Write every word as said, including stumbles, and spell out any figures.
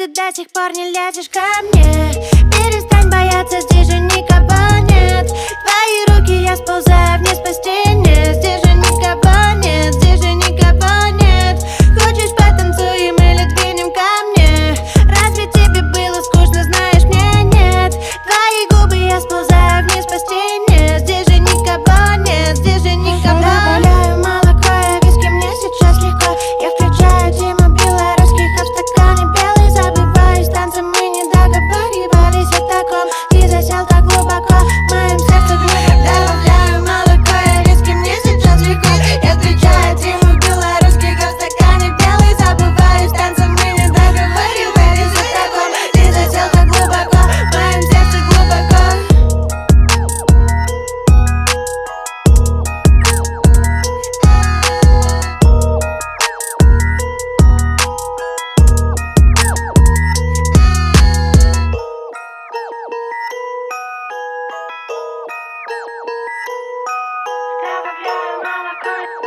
ты до сих пор не лезешь ко мне? Перестань бояться, здесь же никого нет. Твои руки, я сползаю вниз по стене. Здесь же никого нет, здесь же никого нет. Хочешь, потанцуем или двинем ко мне? Разве тебе было скучно, знаешь, мне нет. Твои губы, я сползаю вниз по стене. Здесь же никого нет, здесь же никого. Добавляю молоко, я виски, мне сейчас легко. Я включаю Дима белорусских, а в стакане белый забываюсь. Танцы мы не договаривались о таком. Ты засел так глубоко в моем сердце. Добавляю молоко, я виски, мне сейчас легко. Я включаю Диму белорусских, а в стакане белый забываюсь. Танцы мы не договаривались о таком. Ты засел так глубоко в моем сердце, глубоко. Добавляю молоко.